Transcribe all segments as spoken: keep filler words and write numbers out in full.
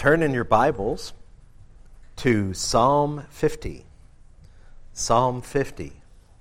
Turn in your Bibles to Psalm fifty. Psalm fifty.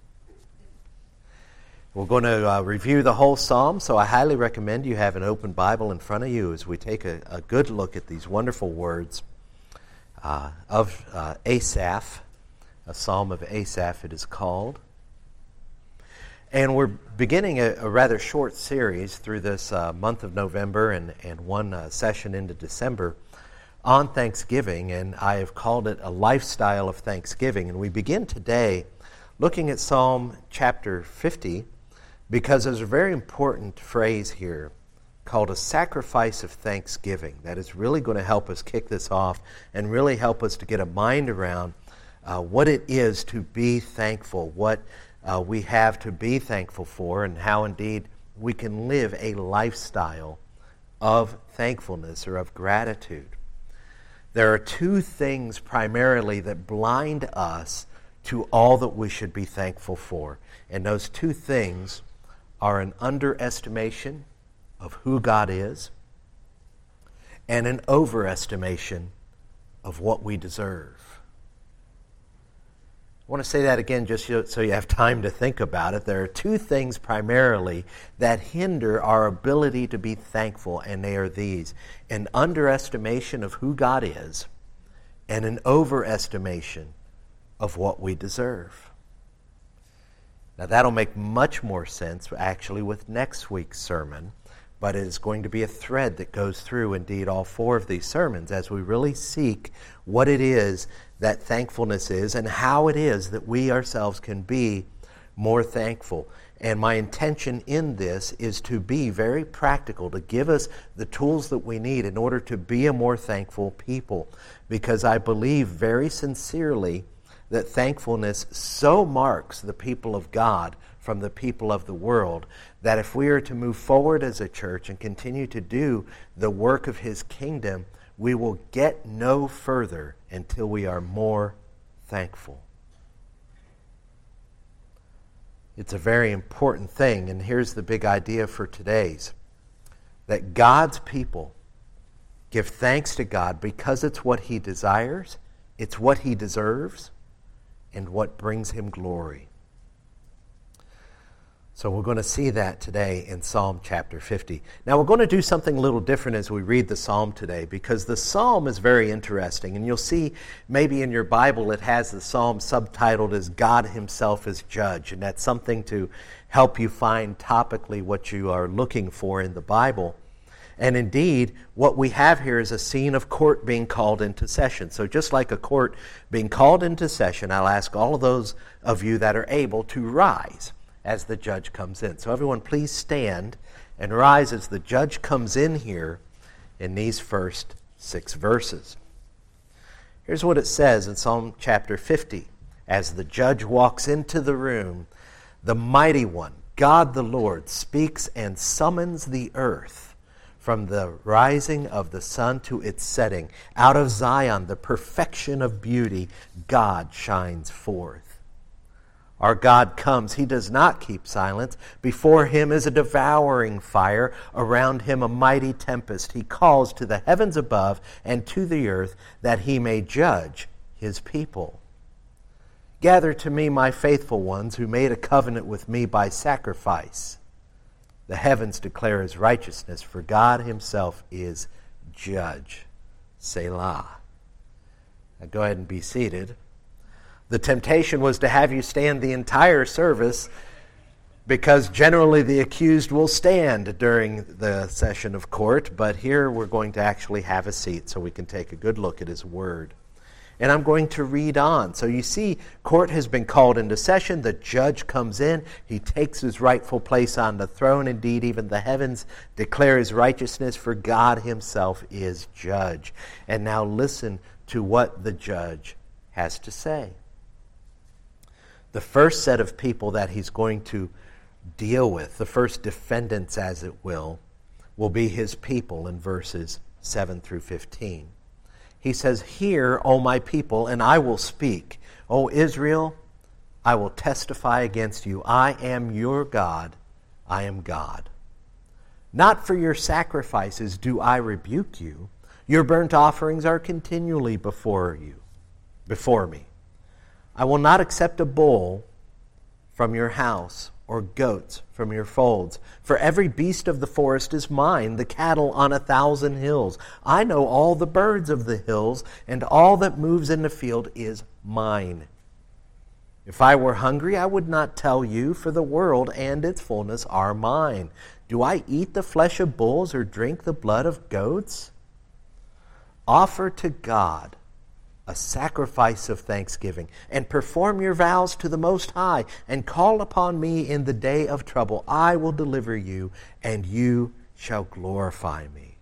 We're going to uh, review the whole psalm, so I highly recommend you have an open Bible in front of you as we take a, a good look at these wonderful words uh, of uh, Asaph, a psalm of Asaph it is called. And we're beginning a, a rather short series through this uh, month of November and, and one uh, session into December on Thanksgiving, and I have called it a lifestyle of Thanksgiving. And we begin today looking at Psalm chapter fifty, because there's a very important phrase here called a sacrifice of thanksgiving that is really going to help us kick this off and really help us to get a mind around uh, what it is to be thankful, what uh, we have to be thankful for, and how indeed we can live a lifestyle of thankfulness or of gratitude. There are two things primarily that blind us to all that we should be thankful for, and those two things are an underestimation of who God is and an overestimation of what we deserve. I want to say that again just so you have time to think about it. There are two things primarily that hinder our ability to be thankful, and they are these: an underestimation of who God is and an overestimation of what we deserve. Now, that'll make much more sense actually with next week's sermon, but it is going to be a thread that goes through indeed all four of these sermons as we really seek what it is that thankfulness is and how it is that we ourselves can be more thankful. And my intention in this is to be very practical, to give us the tools that we need in order to be a more thankful people, because I believe very sincerely that thankfulness so marks the people of God from the people of the world that if we are to move forward as a church and continue to do the work of His kingdom, we will get no further until we are more thankful. It's a very important thing, and here's the big idea for today's: that God's people give thanks to God because it's what He desires, it's what He deserves, and what brings Him glory. So we're going to see that today in Psalm chapter fifty. Now we're going to do something a little different as we read the psalm today, because the psalm is very interesting, and you'll see maybe in your Bible it has the psalm subtitled as God Himself as Judge, and that's something to help you find topically what you are looking for in the Bible. And indeed, what we have here is a scene of court being called into session. So just like a court being called into session, I'll ask all of those of you that are able to rise as the judge comes in. So everyone please stand and rise as the judge comes in here in these first six verses. Here's what it says in Psalm chapter fifty. As the judge walks into the room, the mighty one, God the Lord, speaks and summons the earth. From the rising of the sun to its setting, out of Zion, the perfection of beauty, God shines forth. Our God comes. He does not keep silence. Before Him is a devouring fire. Around Him a mighty tempest. He calls to the heavens above and to the earth that He may judge His people. Gather to me my faithful ones who made a covenant with me by sacrifice. The heavens declare His righteousness, for God Himself is judge. Selah. Now go ahead and be seated. The temptation was to have you stand the entire service, because generally the accused will stand during the session of court, but here we're going to actually have a seat so we can take a good look at His Word. And I'm going to read on. So you see, court has been called into session. The judge comes in. He takes his rightful place on the throne. Indeed, even the heavens declare His righteousness, for God Himself is judge. And now listen to what the judge has to say. The first set of people that he's going to deal with, the first defendants, as it will, will be His people in verses seven through fifteen. He says, "Hear, O my people, and I will speak. O Israel, I will testify against you. I am your God. I am God. Not for your sacrifices do I rebuke you. Your burnt offerings are continually before you, before me. I will not accept a bull from your house or goats from your folds. For every beast of the forest is mine, the cattle on a thousand hills. I know all the birds of the hills, and all that moves in the field is mine. If I were hungry, I would not tell you, for the world and its fullness are mine. Do I eat the flesh of bulls or drink the blood of goats? Offer to God a sacrifice of thanksgiving, and perform your vows to the Most High, and call upon me in the day of trouble. I will deliver you, and you shall glorify me.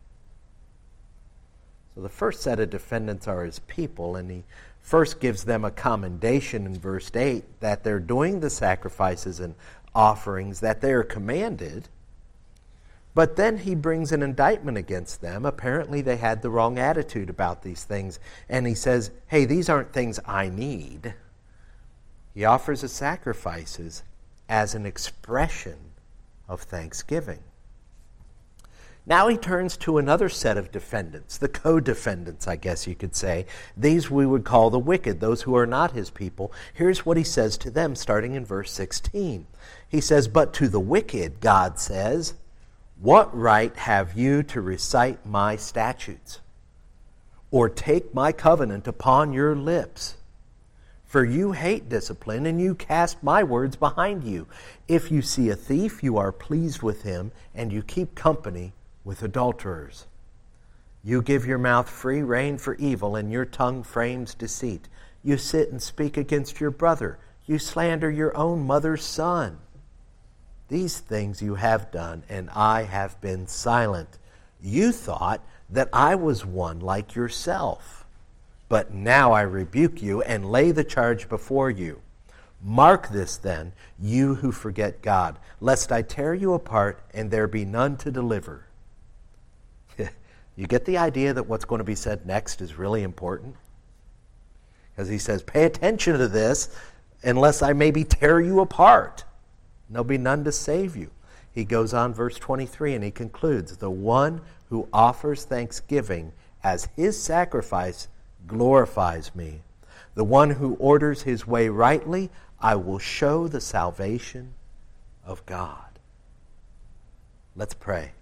So the first set of defendants are his people, and he first gives them a commendation in verse eight that they're doing the sacrifices and offerings that they are commanded. But then he brings an indictment against them. Apparently they had the wrong attitude about these things. And he says, hey, these aren't things I need. He offers the sacrifices as an expression of thanksgiving. Now he turns to another set of defendants, the co-defendants, I guess you could say. These we would call the wicked, those who are not his people. Here's what he says to them, starting in verse sixteen. He says, but to the wicked, God says, what right have you to recite my statutes, or take my covenant upon your lips? For you hate discipline, and you cast my words behind you. If you see a thief, you are pleased with him, and you keep company with adulterers. You give your mouth free rein for evil, and your tongue frames deceit. You sit and speak against your brother. You slander your own mother's son. These things you have done, and I have been silent. You thought that I was one like yourself. But now I rebuke you and lay the charge before you. Mark this then, you who forget God, lest I tear you apart and there be none to deliver. You get the idea that what's going to be said next is really important? Because he says, pay attention to this, unless I maybe tear you apart. There'll be none to save you. He goes on, verse twenty-three, and he concludes, the one who offers thanksgiving as his sacrifice glorifies me. The one who orders his way rightly, I will show the salvation of God. Let's pray.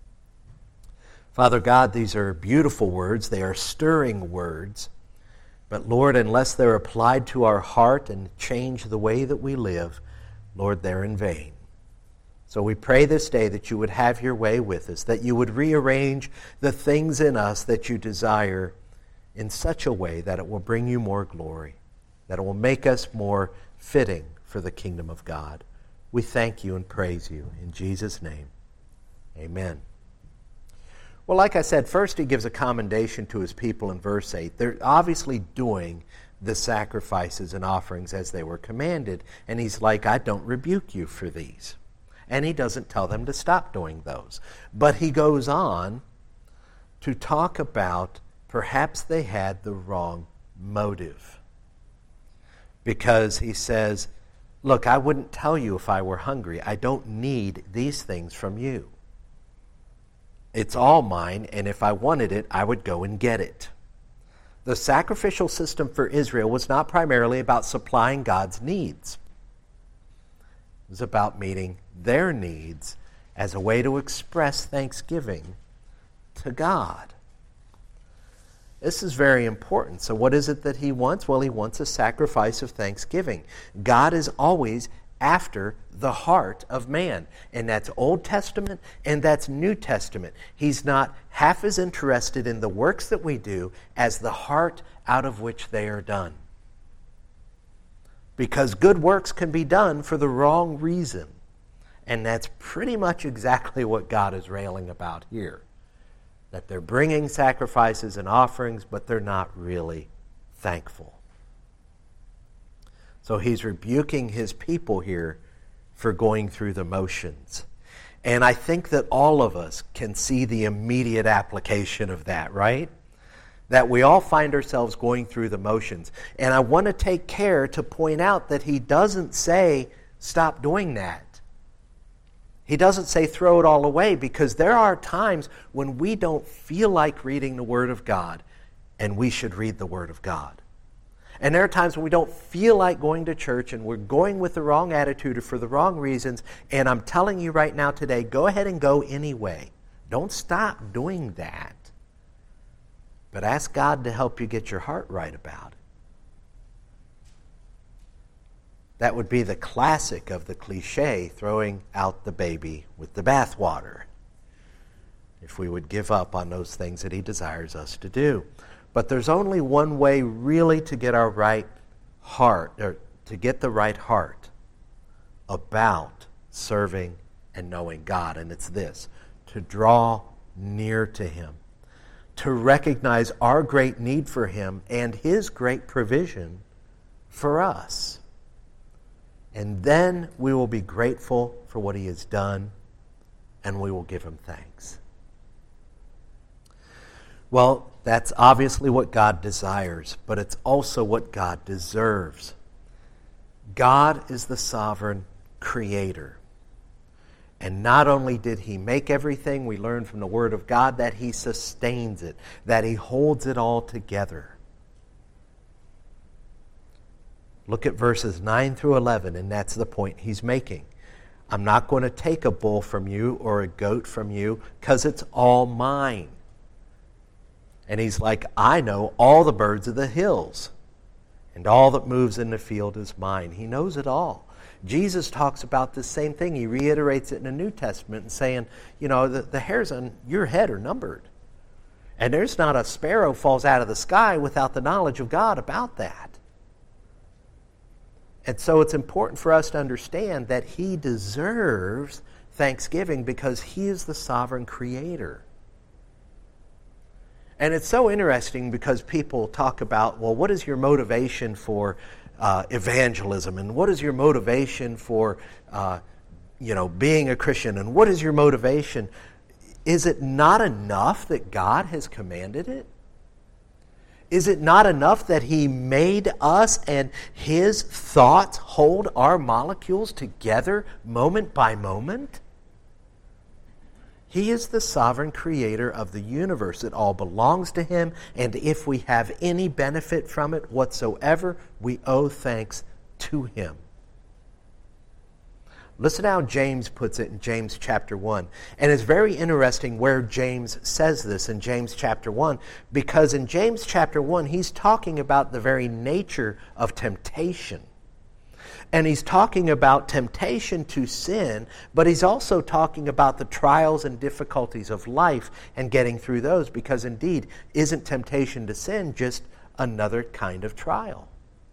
Father God, these are beautiful words. They are stirring words. But Lord, unless they're applied to our heart and change the way that we live, Lord, they're in vain. So we pray this day that you would have your way with us, that you would rearrange the things in us that you desire in such a way that it will bring you more glory, that it will make us more fitting for the kingdom of God. We thank you and praise you. In Jesus' name, amen. Well, like I said, first he gives a commendation to his people in verse eight. They're obviously doing the sacrifices and offerings as they were commanded. And he's like, I don't rebuke you for these. And he doesn't tell them to stop doing those. But he goes on to talk about perhaps they had the wrong motive. Because he says, look, I wouldn't tell you if I were hungry. I don't need these things from you. It's all mine, and if I wanted it, I would go and get it. The sacrificial system for Israel was not primarily about supplying God's needs. It was about meeting their needs as a way to express thanksgiving to God. This is very important. So what is it that he wants? Well, he wants a sacrifice of thanksgiving. God is always after the heart of man. And that's Old Testament and that's New Testament. He's not half as interested in the works that we do as the heart out of which they are done. Because good works can be done for the wrong reason. And that's pretty much exactly what God is railing about here. That they're bringing sacrifices and offerings, but they're not really thankful. So he's rebuking his people here for going through the motions. And I think that all of us can see the immediate application of that, right? That we all find ourselves going through the motions. And I want to take care to point out that he doesn't say, stop doing that. He doesn't say throw it all away, because there are times when we don't feel like reading the Word of God, and we should read the Word of God. And there are times when we don't feel like going to church, and we're going with the wrong attitude or for the wrong reasons, and I'm telling you right now today, go ahead and go anyway. Don't stop doing that. But ask God to help you get your heart right about it. That would be the classic of the cliche, throwing out the baby with the bathwater, if we would give up on those things that He desires us to do. But there's only one way really to get our right heart, or to get the right heart about serving and knowing God, and it's this: to draw near to Him, to recognize our great need for Him and His great provision for us. And then we will be grateful for what He has done, and we will give Him thanks. Well, that's obviously what God desires, but it's also what God deserves. God is the sovereign creator. And not only did He make everything, we learn from the Word of God that He sustains it, that He holds it all together. Look at verses nine through eleven, and that's the point He's making. I'm not going to take a bull from you or a goat from you, because it's all mine. And He's like, I know all the birds of the hills, and all that moves in the field is mine. He knows it all. Jesus talks about the same thing. He reiterates it in the New Testament and saying, you know, the, the hairs on your head are numbered. And there's not a sparrow falls out of the sky without the knowledge of God about that. And so it's important for us to understand that He deserves thanksgiving because He is the sovereign creator. And it's so interesting because people talk about, well, what is your motivation for uh, evangelism? And what is your motivation for, uh, you know, being a Christian? And what is your motivation? Is it not enough that God has commanded it? Is it not enough that He made us and His thoughts hold our molecules together moment by moment? He is the sovereign creator of the universe. It all belongs to Him, and if we have any benefit from it whatsoever, we owe thanks to Him. Listen how James puts it in James chapter one. And it's very interesting where James says this in James chapter one, because in James chapter one, he's talking about the very nature of temptation. And he's talking about temptation to sin, but he's also talking about the trials and difficulties of life and getting through those, because indeed, isn't temptation to sin just another kind of trial?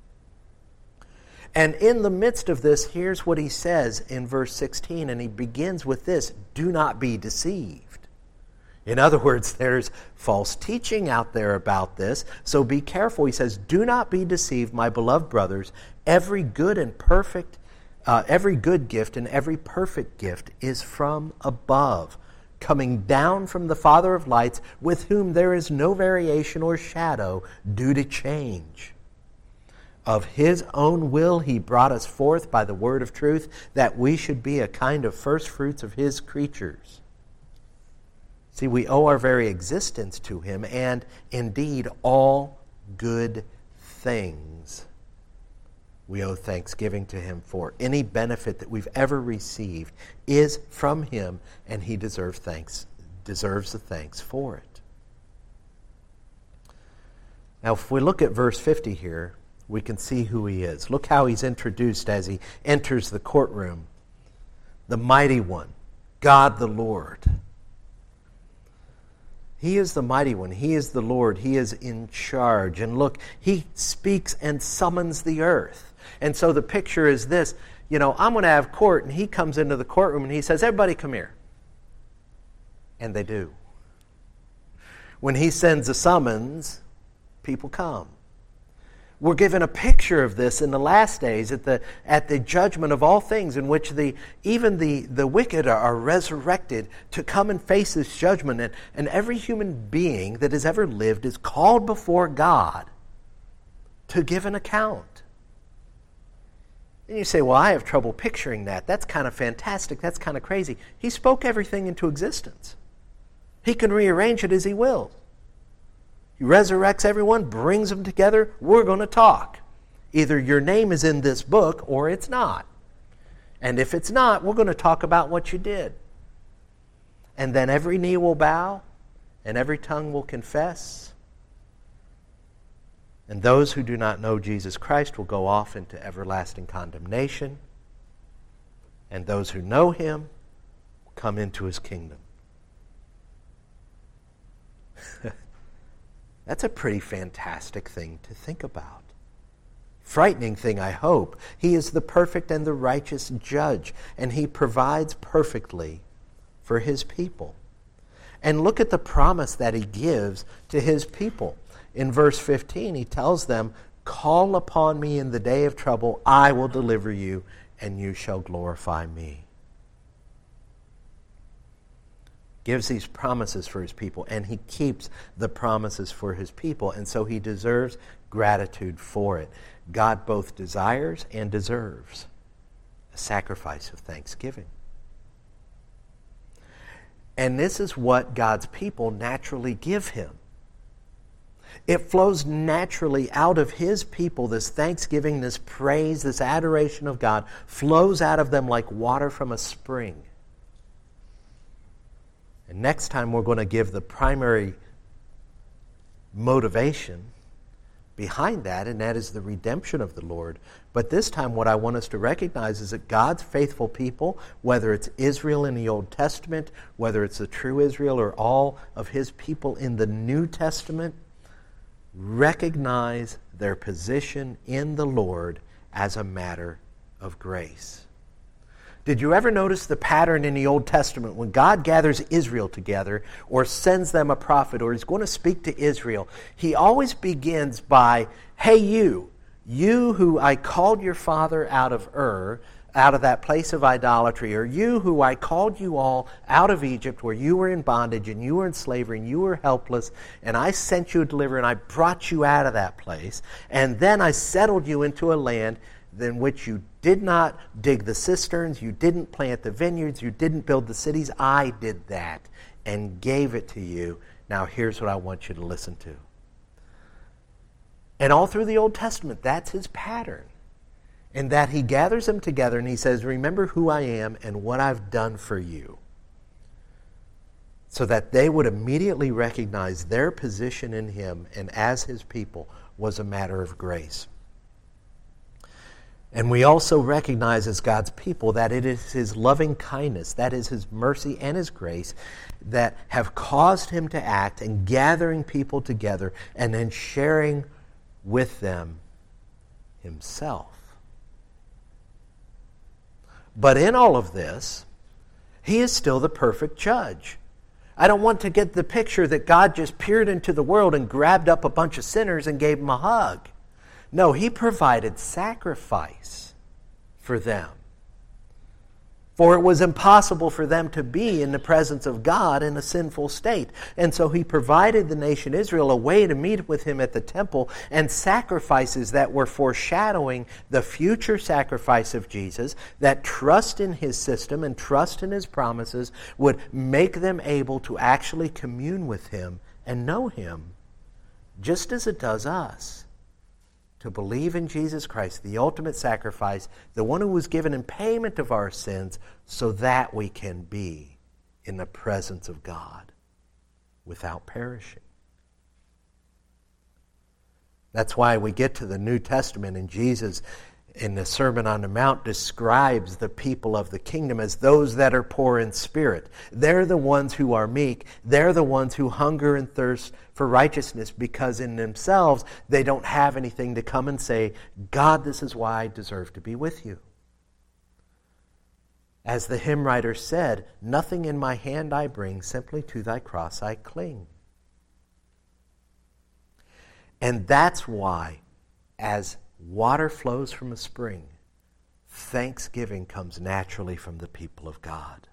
And in the midst of this, here's what he says in verse sixteen, and he begins with this: do not be deceived. In other words, there's false teaching out there about this, so be careful. He says, do not be deceived, my beloved brothers. Every good and perfect, uh, every good gift and every perfect gift is from above, coming down from the Father of lights, with whom there is no variation or shadow due to change. Of His own will He brought us forth by the word of truth, that we should be a kind of first fruits of His creatures. See, we owe our very existence to Him, and indeed all good things we owe thanksgiving to Him for. Any benefit that we've ever received is from Him, and He deserves thanks, deserves the thanks for it. Now, if we look at verse fifty here, we can see who He is. Look how He's introduced as He enters the courtroom. The mighty one, God the Lord. He is the mighty one. He is the Lord. He is in charge. And look, He speaks and summons the earth. And so the picture is this: you know, I'm going to have court, and He comes into the courtroom and He says, everybody come here. And they do. When He sends a summons, people come. We're given a picture of this in the last days at the at the judgment of all things, in which the even the, the wicked are, are resurrected to come and face this judgment. And, and every human being that has ever lived is called before God to give an account. And you say, well, I have trouble picturing that. That's kind of fantastic. That's kind of crazy. He spoke everything into existence. He can rearrange it as he will. He resurrects everyone, brings them together. We're going to talk. Either your name is in this book or it's not. And if it's not, we're going to talk about what you did. And then every knee will bow and every tongue will confess. And those who do not know Jesus Christ will go off into everlasting condemnation. And those who know him will come into his kingdom. That's a pretty fantastic thing to think about. Frightening thing, I hope. He is the perfect and the righteous judge, and he provides perfectly for his people. And look at the promise that he gives to his people. In verse fifteen, he tells them, call upon me in the day of trouble, I will deliver you, and you shall glorify me. Gives these promises for his people, and he keeps the promises for his people, and so he deserves gratitude for it. God both desires and deserves a sacrifice of thanksgiving. And this is what God's people naturally give him. It flows naturally out of his people. This thanksgiving, this praise, this adoration of God flows out of them like water from a spring. And next time we're going to give the primary motivation behind that, and that is the redemption of the Lord. But this time what I want us to recognize is that God's faithful people, whether it's Israel in the Old Testament, whether it's the true Israel or all of his people in the New Testament, recognize their position in the Lord as a matter of grace. Did you ever notice the pattern in the Old Testament when God gathers Israel together or sends them a prophet or he's going to speak to Israel? He always begins by, hey you, you who I called your father out of Ur, out of that place of idolatry, or you who I called you all out of Egypt where you were in bondage and you were in slavery and you were helpless, and I sent you a deliverer and I brought you out of that place, and then I settled you into a land in which you did not dig the cisterns, you didn't plant the vineyards, you didn't build the cities. I did that and gave it to you. Now here's what I want you to listen to. And all through the Old Testament, that's his pattern. In that he gathers them together and he says, remember who I am and what I've done for you. So that they would immediately recognize their position in him and as his people was a matter of grace. And we also recognize as God's people that it is his loving kindness, that is his mercy and his grace that have caused him to act and gathering people together and then sharing with them himself. But in all of this, he is still the perfect judge. I don't want to get the picture that God just peered into the world and grabbed up a bunch of sinners and gave them a hug. No, he provided sacrifice for them. For it was impossible for them to be in the presence of God in a sinful state. And so he provided the nation Israel a way to meet with him at the temple, and sacrifices that were foreshadowing the future sacrifice of Jesus, that trust in his system and trust in his promises would make them able to actually commune with him and know him, just as it does us. To believe in Jesus Christ, the ultimate sacrifice, the one who was given in payment of our sins, so that we can be in the presence of God without perishing. That's why we get to the New Testament, and Jesus in the Sermon on the Mount describes the people of the kingdom as those that are poor in spirit. They're the ones who are meek. They're the ones who hunger and thirst for righteousness, because in themselves they don't have anything to come and say, God, this is why I deserve to be with you. As the hymn writer said, nothing in my hand I bring, simply to thy cross I cling. And that's why, as water flows from a spring, thanksgiving comes naturally from the people of God.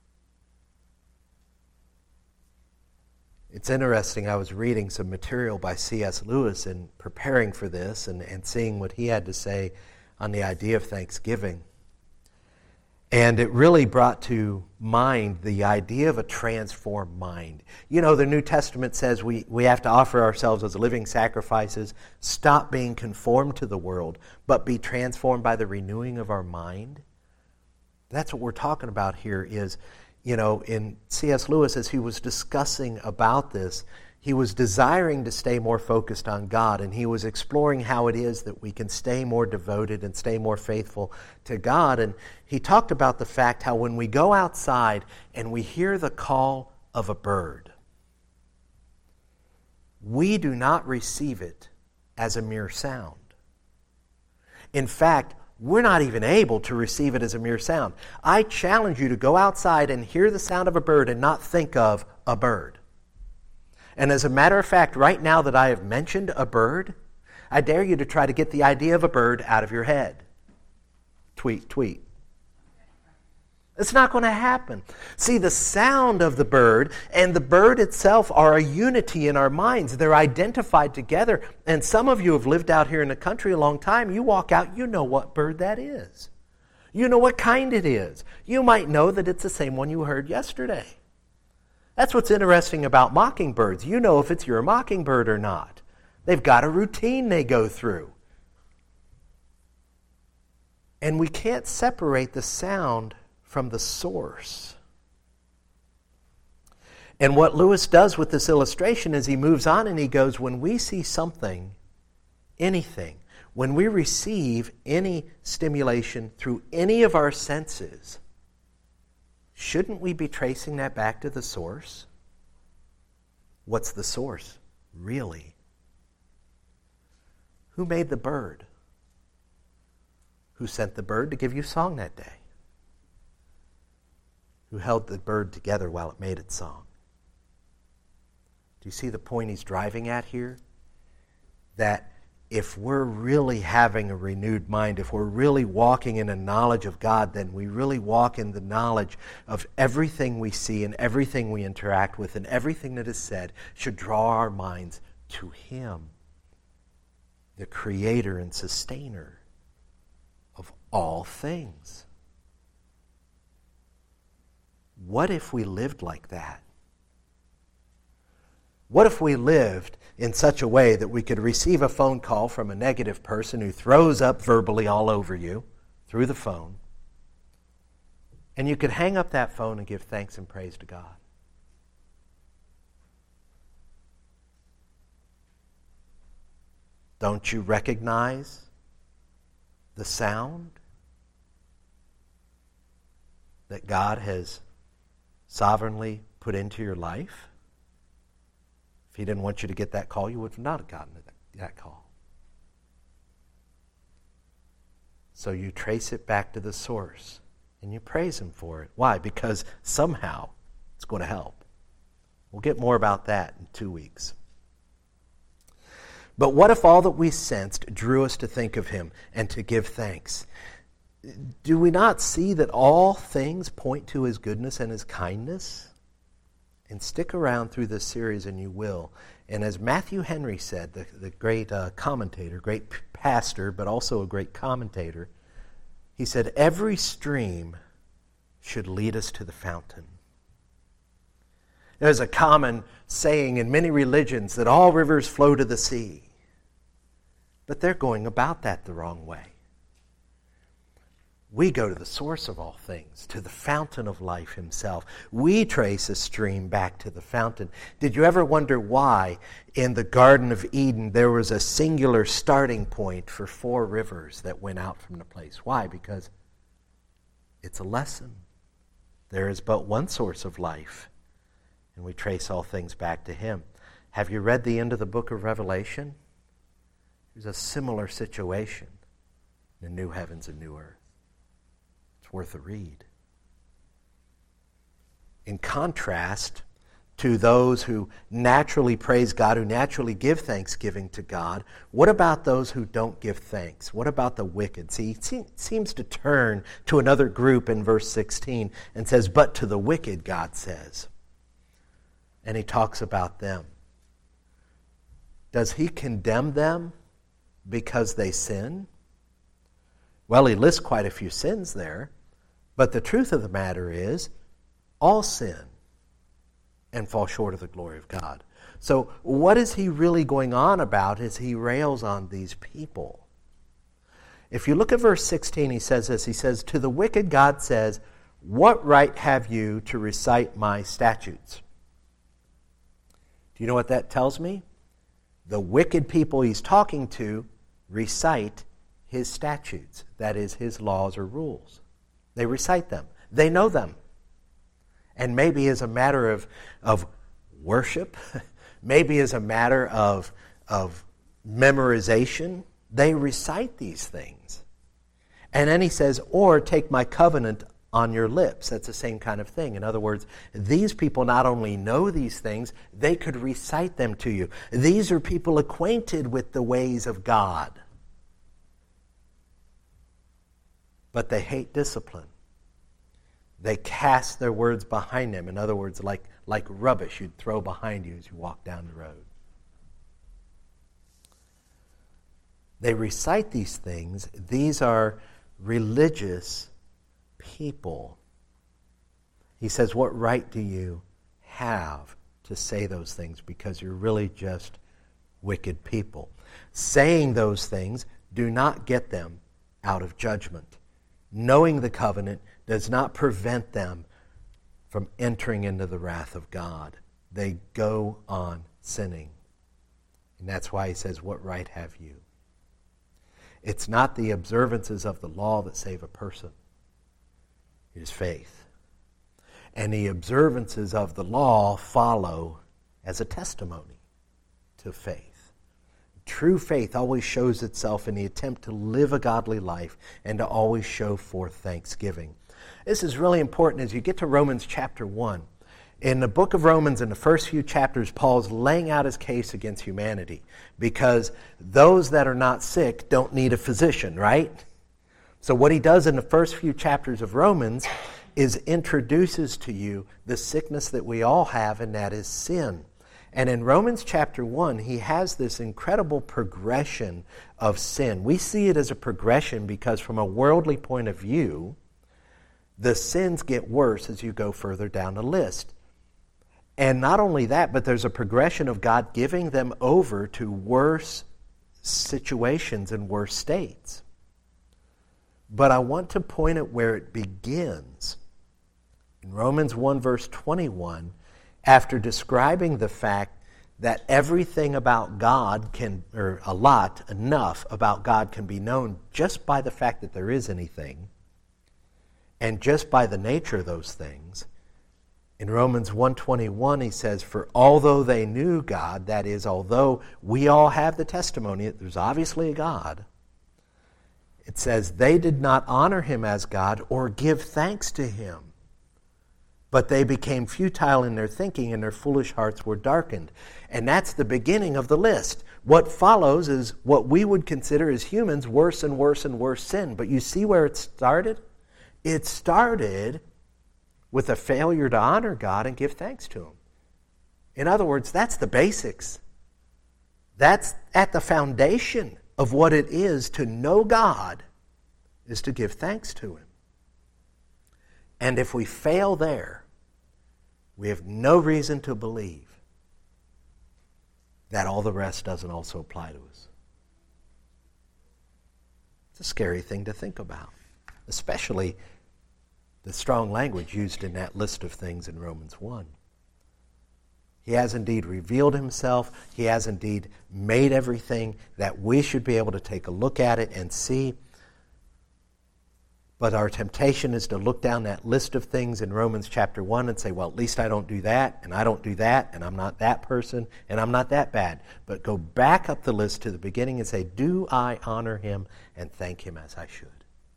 It's interesting, I was reading some material by C S Lewis in preparing for this and, and seeing what he had to say on the idea of thanksgiving. And it really brought to mind the idea of a transformed mind. You know, the New Testament says we, we have to offer ourselves as living sacrifices, stop being conformed to the world, but be transformed by the renewing of our mind. That's what we're talking about here is, you know, in C S Lewis, as he was discussing about this, he was desiring to stay more focused on God, and he was exploring how it is that we can stay more devoted and stay more faithful to God. And he talked about the fact how when we go outside and we hear the call of a bird, we do not receive it as a mere sound. In fact, we're not even able to receive it as a mere sound. I challenge you to go outside and hear the sound of a bird and not think of a bird. And as a matter of fact, right now that I have mentioned a bird, I dare you to try to get the idea of a bird out of your head. Tweet, tweet. It's not going to happen. See, the sound of the bird and the bird itself are a unity in our minds. They're identified together. And some of you have lived out here in the country a long time. You walk out, you know what bird that is. You know what kind it is. You might know that it's the same one you heard yesterday. That's what's interesting about mockingbirds. You know if it's your mockingbird or not. They've got a routine they go through. And we can't separate the sound from the source. And what Lewis does with this illustration is he moves on and he goes, when we see something, anything, when we receive any stimulation through any of our senses, shouldn't we be tracing that back to the source? What's the source, really? Who made the bird? Who sent the bird to give you song that day? Who held the bird together while it made its song? Do you see the point he's driving at here? That if we're really having a renewed mind, if we're really walking in a knowledge of God, then we really walk in the knowledge of everything we see and everything we interact with and everything that is said should draw our minds to Him, the Creator and Sustainer of all things. What if we lived like that? What if we lived in such a way that we could receive a phone call from a negative person who throws up verbally all over you through the phone, and you could hang up that phone and give thanks and praise to God? Don't you recognize the sound that God has sovereignly put into your life? If He didn't want you to get that call, you would not have gotten that call. So you trace it back to the source, and you praise Him for it. Why? Because somehow it's going to help. We'll get more about that in two weeks. But what if all that we sensed drew us to think of Him and to give thanks? Do we not see that all things point to His goodness and His kindness? And stick around through this series and you will. And as Matthew Henry said, the, the great uh, commentator, great pastor, but also a great commentator, he said, every stream should lead us to the fountain. There's a common saying in many religions that all rivers flow to the sea. But they're going about that the wrong way. We go to the source of all things, to the fountain of life Himself. We trace a stream back to the fountain. Did you ever wonder why in the Garden of Eden there was a singular starting point for four rivers that went out from the place? Why? Because it's a lesson. There is but one source of life, and we trace all things back to Him. Have you read the end of the book of Revelation? There's a similar situation in the new heavens and new earth. Worth a read. In contrast to those who naturally praise God, who naturally give thanksgiving to God, what about those who don't give thanks? What about the wicked? See, he seems to turn to another group in verse sixteen and says, but to the wicked, God says. And He talks about them. Does He condemn them because they sin? Well, he lists quite a few sins there, but the truth of the matter is, all sin and fall short of the glory of God. So what is he really going on about as he rails on these people? If you look at verse sixteen, he says this. He says, to the wicked God says, what right have you to recite my statutes? Do you know what that tells me? The wicked people he's talking to recite his statutes. That is, his laws or rules. They recite them. They know them. And maybe as a matter of, of worship, maybe as a matter of, of memorization, they recite these things. And then he says, or take my covenant on your lips. That's the same kind of thing. In other words, these people not only know these things, they could recite them to you. These are people acquainted with the ways of God. But they hate discipline. They cast their words behind them. In other words, like, like rubbish you'd throw behind you as you walk down the road. They recite these things. These are religious people. He says, what right do you have to say those things? Because you're really just wicked people. Saying those things do not get them out of judgment. Knowing the covenant does not prevent them from entering into the wrath of God. They go on sinning. And that's why he says, what right have you? It's not the observances of the law that save a person. It is faith. And the observances of the law follow as a testimony to faith. True faith always shows itself in the attempt to live a godly life and to always show forth thanksgiving. This is really important as you get to Romans chapter one. In the book of Romans, in the first few chapters, Paul's laying out his case against humanity because those that are not sick don't need a physician, right? So what he does in the first few chapters of Romans is introduces to you the sickness that we all have, and that is sin. And in Romans chapter one, he has this incredible progression of sin. We see it as a progression because from a worldly point of view, the sins get worse as you go further down the list. And not only that, but there's a progression of God giving them over to worse situations and worse states. But I want to point at where it begins. In Romans one verse twenty-one, after describing the fact that everything about God can, or a lot, enough about God can be known just by the fact that there is anything, and just by the nature of those things, in Romans one twenty-one he says, for although they knew God, that is, although we all have the testimony that there's obviously a God, it says they did not honor him as God or give thanks to him, but they became futile in their thinking and their foolish hearts were darkened. And that's the beginning of the list. What follows is what we would consider as humans worse and worse and worse sin. But you see where it started? It started with a failure to honor God and give thanks to him. In other words, that's the basics. That's at the foundation of what it is to know God, is to give thanks to him. And if we fail there, we have no reason to believe that all the rest doesn't also apply to us. It's a scary thing to think about, especially the strong language used in that list of things in Romans one. He has indeed revealed himself. He has indeed made everything that we should be able to take a look at it and see. But our temptation is to look down that list of things in Romans chapter one and say, well, at least I don't do that, and I don't do that, and I'm not that person, and I'm not that bad. But go back up the list to the beginning and say, do I honor him and thank him as I should?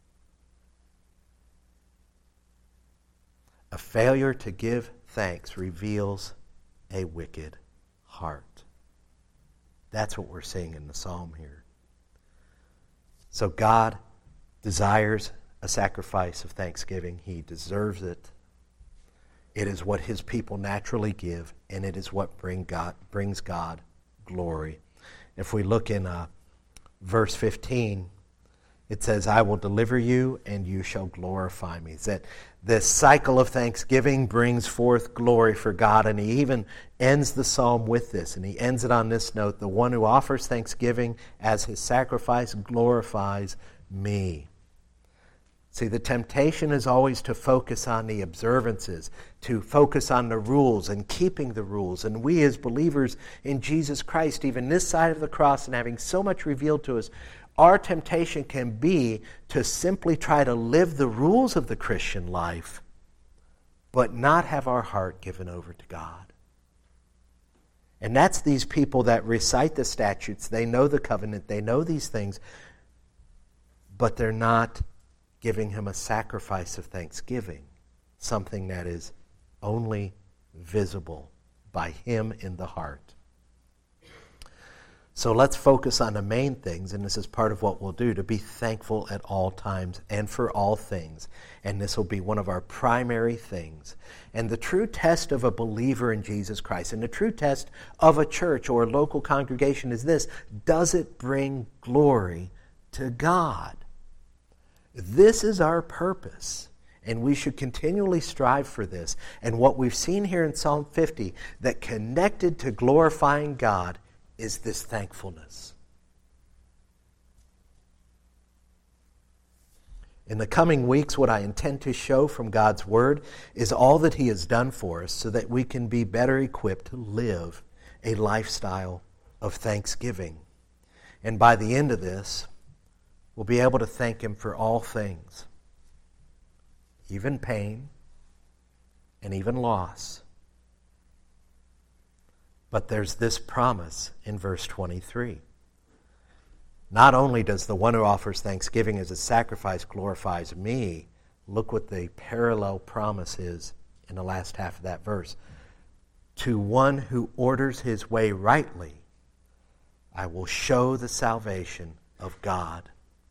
A failure to give thanks reveals a wicked heart. That's what we're seeing in the psalm here. So God desires a sacrifice of thanksgiving. He deserves it. It is what his people naturally give, and it is what bring God, brings God glory. If we look in uh, verse fifteen, It says, I will deliver you and you shall glorify me. It's that this cycle of thanksgiving brings forth glory for God. And he even ends the psalm with this. And he ends it on this note: the one who offers thanksgiving as his sacrifice glorifies me. See, the temptation is always to focus on the observances, to focus on the rules and keeping the rules. And we as believers in Jesus Christ, even this side of the cross and having so much revealed to us, our temptation can be to simply try to live the rules of the Christian life, but not have our heart given over to God. And that's these people that recite the statutes. They know the covenant. They know these things, but they're not giving him a sacrifice of thanksgiving, something that is only visible by him in the heart. So let's focus on the main things, and this is part of what we'll do, to be thankful at all times and for all things. And this will be one of our primary things. And the true test of a believer in Jesus Christ, and the true test of a church or a local congregation is this: does it bring glory to God? This is our purpose, and we should continually strive for this. And what we've seen here in Psalm fifty, that connected to glorifying God, is this thankfulness. In the coming weeks, what I intend to show from God's Word is all that He has done for us so that we can be better equipped to live a lifestyle of thanksgiving. And by the end of this, we'll be able to thank Him for all things, even pain and even loss. But there's this promise in verse twenty-three. Not only does the one who offers thanksgiving as a sacrifice glorifies me, look what the parallel promise is in the last half of that verse. To one who orders his way rightly, I will show the salvation of God.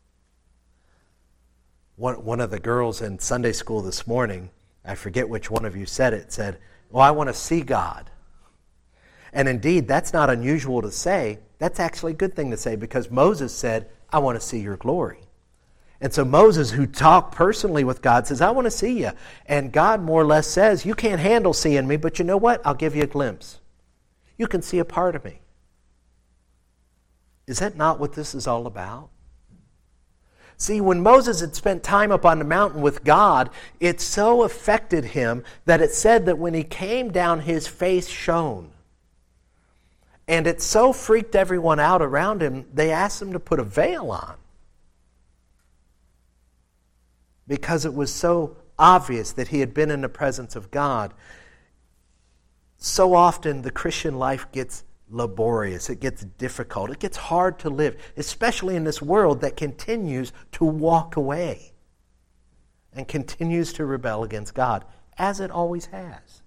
One, one of the girls in Sunday school this morning, I forget which one of you said it, said, well, I want to see God. And indeed, that's not unusual to say. That's actually a good thing to say, because Moses said, I want to see your glory. And so Moses, who talked personally with God, says, I want to see you. And God more or less says, you can't handle seeing me, but you know what? I'll give you a glimpse. You can see a part of me. Is that not what this is all about? See, when Moses had spent time up on the mountain with God, it so affected him that it said that when he came down, his face shone. And it so freaked everyone out around him, they asked him to put a veil on. Because it was so obvious that he had been in the presence of God. So often the Christian life gets laborious, it gets difficult, it gets hard to live, especially in this world that continues to walk away and continues to rebel against God, as it always has.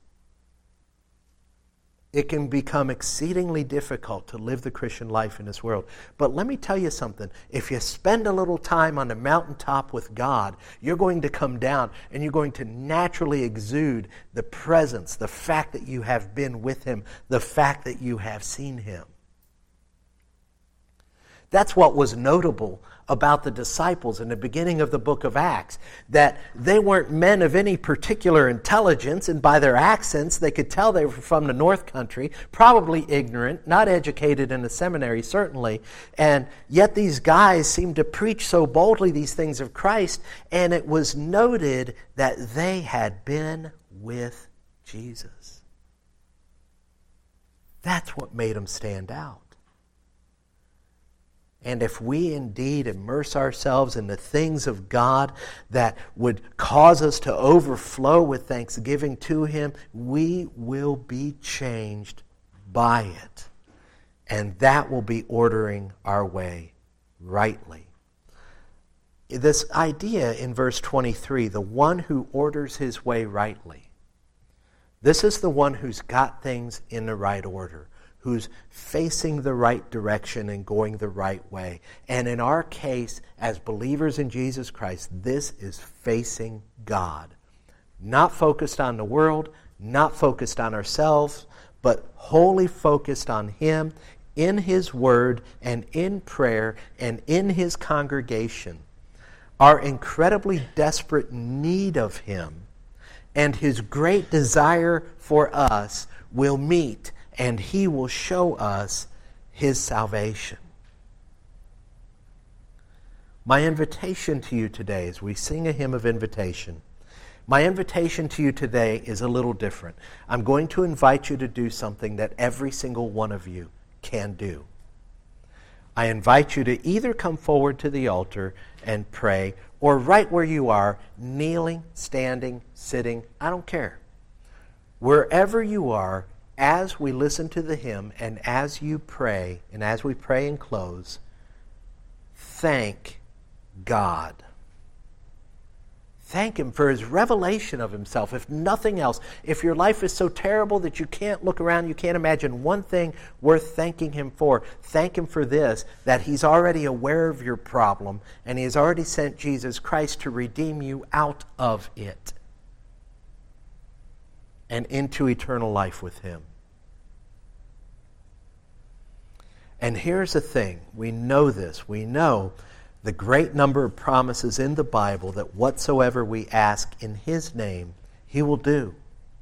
It can become exceedingly difficult to live the Christian life in this world. But let me tell you something. If you spend a little time on the mountaintop with God, you're going to come down and you're going to naturally exude the presence, the fact that you have been with Him, the fact that you have seen Him. That's what was notable about the disciples in the beginning of the book of Acts, that they weren't men of any particular intelligence, and by their accents they could tell they were from the North Country, probably ignorant, not educated in a seminary certainly, and yet these guys seemed to preach so boldly these things of Christ, and it was noted that they had been with Jesus. That's what made them stand out. And if we indeed immerse ourselves in the things of God that would cause us to overflow with thanksgiving to Him, we will be changed by it. And that will be ordering our way rightly. This idea in verse twenty-three, the one who orders his way rightly, this is the one who's got things in the right order, who's facing the right direction and going the right way. And in our case, as believers in Jesus Christ, this is facing God. Not focused on the world, not focused on ourselves, but wholly focused on Him, in His Word, and in prayer, and in His congregation. our incredibly desperate need of Him, and His great desire for us will meet, and He will show us His salvation. My invitation to you today, as we sing a hymn of invitation, my invitation to you today is a little different. I'm going to invite you to do something that every single one of you can do. I invite you to either come forward to the altar and pray, or right where you are, kneeling, standing, sitting, I don't care. Wherever you are, as we listen to the hymn and as you pray, and as we pray and close, thank God. Thank Him for His revelation of Himself. If nothing else, if your life is so terrible that you can't look around, you can't imagine one thing worth thanking Him for, thank Him for this, that He's already aware of your problem and He has already sent Jesus Christ to redeem you out of it and into eternal life with Him. And here's the thing, we know this, we know the great number of promises in the Bible that whatsoever we ask in His name, He will do.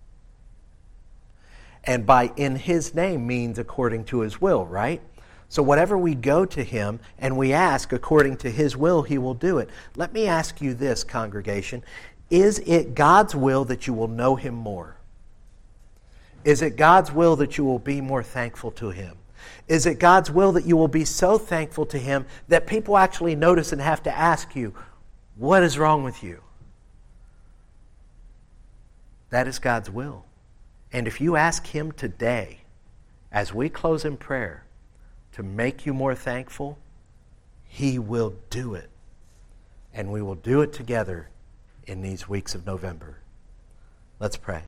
And by in His name means according to His will, right? So whatever we go to Him and we ask according to His will, He will do it. Let me ask you this, congregation. Is it God's will that you will know Him more? Is it God's will that you will be more thankful to Him? Is it God's will that you will be so thankful to Him that people actually notice and have to ask you, what is wrong with you? That is God's will. And if you ask Him today, as we close in prayer, to make you more thankful, He will do it. And we will do it together in these weeks of November. Let's pray.